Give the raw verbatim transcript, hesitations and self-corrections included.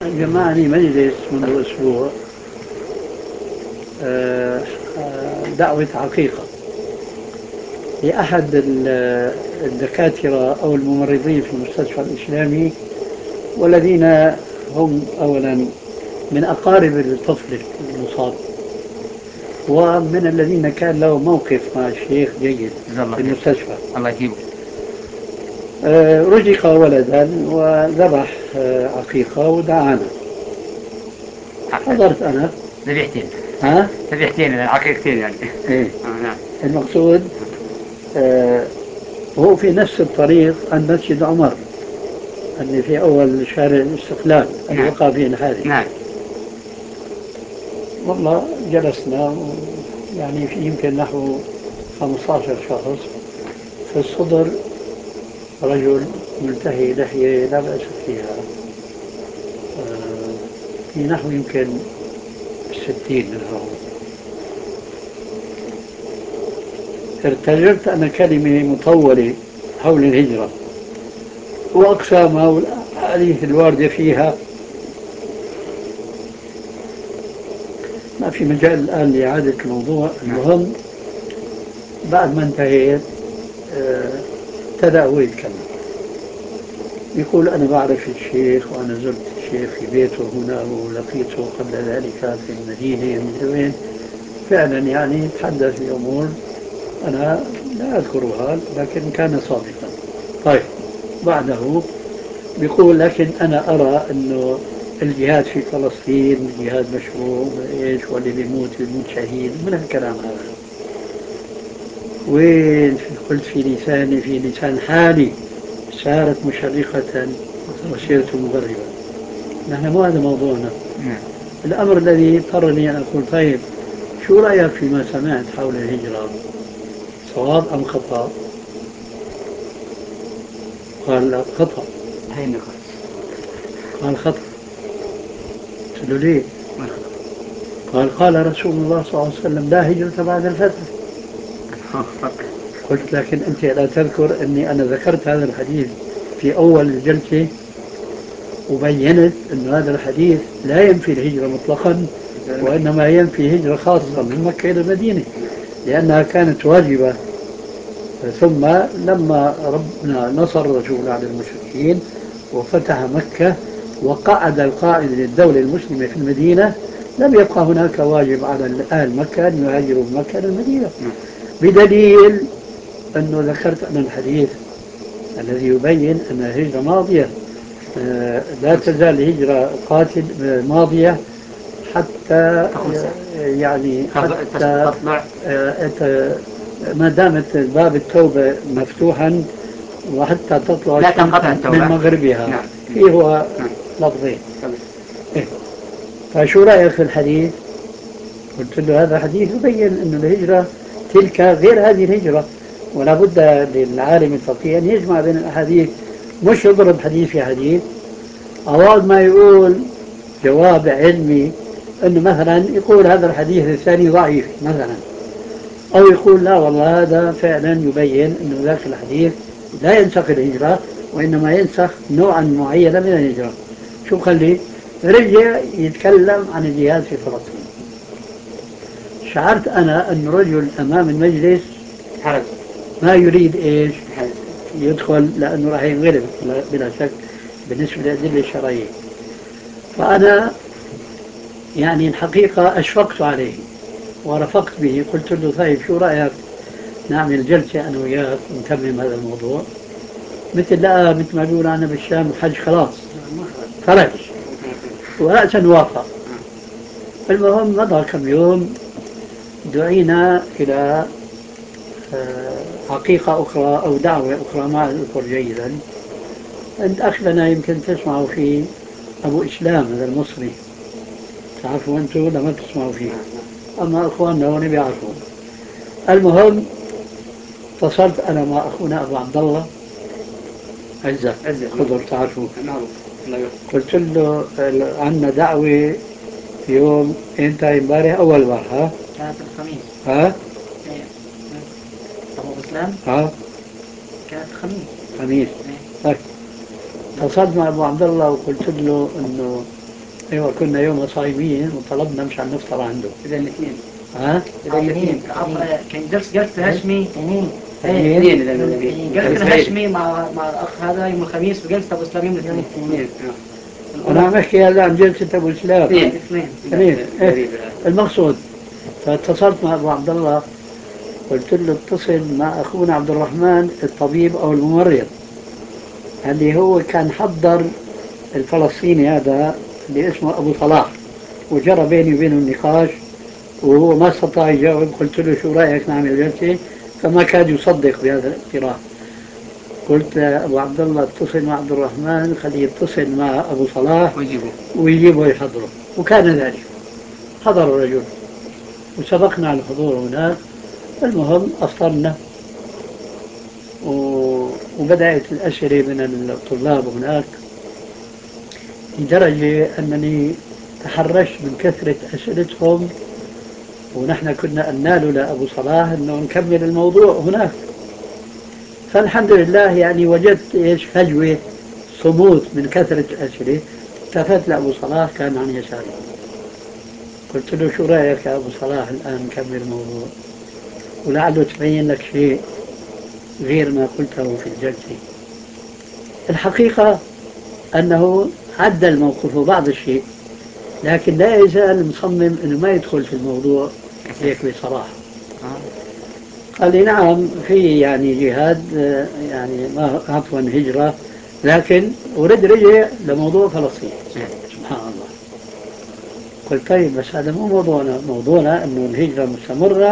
جمعني مجلس منذ أسبوع، آه، آه، دعوة عقيقة لأحد الدكاترة أو الممرضين في المستشفى الإسلامي، والذين هم أولا من أقارب الطفل المصاب، ومن الذين كان له موقف مع الشيخ جيد في المستشفى. الله يجيبه. آه، رزق ولدا وذبح آه، عقيقة ودعانا. حضرت أنا ذبيحتين. ها؟ ذبيحتين عقيقتين يعني. إيه. آه نعم. المقصود آه هو في نفس الطريق عن مسجد عمر اللي في أول شارع الاستقلال اللي نعم. وقع فيه الحادث. نعم. والله جلسنا يعني في يمكن نحو خمسة عشر شخص. في الصدر رجل ملتهي لحية لا بأس فيها، آه في نحو يمكن ستين من هؤلاء. ارتجلت أنا كلمة مطولة حول الهجرة وأقسامها والأحاديث الواردة فيها. ما في مجال الآن لإعادة الموضوع. المهم بعد ما انتهيت ابتدأ هو يتكلم، يقول أنا بعرف الشيخ وأنا زرت الشيخ في بيته هنا ولقيته قبل ذلك في المدينة من وين. فعلا يعني تحدث بأمور أنا لا أذكرها لكن كان صادقا. طيب بعده بيقول لكن أنا أرى أنه الجهاد في فلسطين جهاد مشروع إيش، واللي بيموت بيموت شهيد من الكلام هذا. وين قلت في لساني في لسان حالي سارت مشرقة وسيرت مغربة. نحن مو هذا موضوعنا. الأمر الذي اضطرني أن أقول طيب شو رأيك فيما سمعت حول الهجرة، صواب أم خطأ؟ قال لا خطأ. قال خطأ. قلت له ليه؟ قال قال رسول الله صلى الله عليه وسلم لا هجرة بعد الفتح. قلت لكن أنت لا تذكر أني أنا ذكرت هذا الحديث في أول الجلسة وبينت أن هذا الحديث لا ينفي الهجرة مطلقا، وإنما ينفي هجرة خاصة من مكة إلى المدينة لأنها كانت واجبة. ثم لما ربنا نصر الرسول على المشركين وفتح مكة وقعد القائد للدولة المسلمة في المدينة لم يبقى هناك واجب على أهل مكة أن يهاجروا من مكة إلى المدينة، بدليل أنه ذكرت أن الحديث الذي يبين أن الهجرة ماضية. لا تزال الهجرة قاتل ماضية حتى يعني حتى ما دامت باب التوبة مفتوحا وحتى تطلع لا تنقطع التوبة من مغربها. نعم. فيه هو لفظين. إيه. فشو رأيك في الحديث؟ قلت له هذا حديث يبين أن الهجرة تلك غير هذه الهجرة، ولا بد للعالم الفقيه أن يجمع بين الأحاديث، مش يضرب حديث في حديث. أول ما يقول جواب علمي أنه مثلا يقول هذا الحديث الثاني ضعيف مثلا، أو يقول لا والله هذا فعلا يبين أنه ذاك الحديث لا ينسخ الهجرة وإنما ينسخ نوعا معينا من الهجرة. شو خليه رجع يتكلم عن الجهاد في فلسطين. شعرت أنا أن رجل أمام المجلس حرج ما يريد إيش يدخل لأنه راح ينغلب بلا شك بالنسبة للأدلة الشرعية. فأنا يعني الحقيقة أشفقت عليه ورفقت به، قلت له طيب شو رأيك نعمل جلسة أنا وياك ونتمم هذا الموضوع، مثل لا مثل ما بيقولوا أنا بالشام حج خلاص خرج ورأسا وافق. المهم مضى كم يوم دعينا إلى حقيقة أخرى أو دعوة أخرى ما أذكر جيدا عند أخ لنا يمكن تسمعوا فيه أبو إسلام هذا المصري، تعرفوا أنتم لما تسمعوا فيه، أما أخواننا هون بيعرفون. المهم اتصلت أنا مع أخونا أبو عبد الله عزة خضر تعرفوه، قلت له عندنا دعوة يوم انت امبارح أول مرة ها؟ كانت الخميس. ها؟ أبو إسلام؟ ها؟ كانت الخميس. خميس. طيب اتصلت مع أبو عبد الله وقلت له إنه ايوه كنا يوم صايمين وطلبنا مشان نفطر عنده. إذا الاثنين. ها؟ إذا الاثنين. كان جلسة جلسة الهاشمي. اثنين. اثنين. اثنين إذا الاثنين. جلسة الهاشمي مع مع الأخ هذا يوم الخميس وجلسة أبو سلام يوم الاثنين. اثنين. أنا عم أحكي هلا عن جلسة أبو إسلام. اثنين. اثنين. اثنين. إيه؟ المقصود فاتصلت مع أبو عبد الله قلت له اتصل مع أخونا عبد الرحمن الطبيب أو الممرض اللي هو كان حضر الفلسطيني هذا اللي اسمه أبو صلاح وجرى بيني وبينه النقاش وهو ما استطاع يجاوب. قلت له شو رأيك نعمل جلسة؟ فما كاد يصدق بهذا الاقتراح. قلت أبو عبد الله اتصل مع عبد الرحمن خليه يتصل مع أبو صلاح ويجيبوا ويجيبه يحضره. وكان ذلك حضر الرجل وسبقنا على الحضور هناك. المهم أفطرنا وبدأت الأسئلة من الطلاب هناك لدرجة أنني تحرشت من كثرة أسئلتهم ونحن كنا قلنا لأبو صلاح أنه نكمل الموضوع هناك. فالحمد لله يعني وجدت إيش فجوة صمود من كثرة الأسئلة. التفت لأبو صلاح كان عن يساري. قلت له شو رأيك يا أبو صلاح الآن نكمل الموضوع ولعله تبين لك شيء غير ما قلته في الجلسة. الحقيقة أنه عدل موقفه بعض الشيء لكن لا يزال مصمم أنه ما يدخل في الموضوع هيك بصراحة. قال لي نعم في يعني جهاد يعني ما عفوا هجرة لكن ورد رجع لموضوع فلسطين. سبحان الله. قلت طيب بس هذا مو موضوعنا. موضوعنا أنه الهجرة مستمرة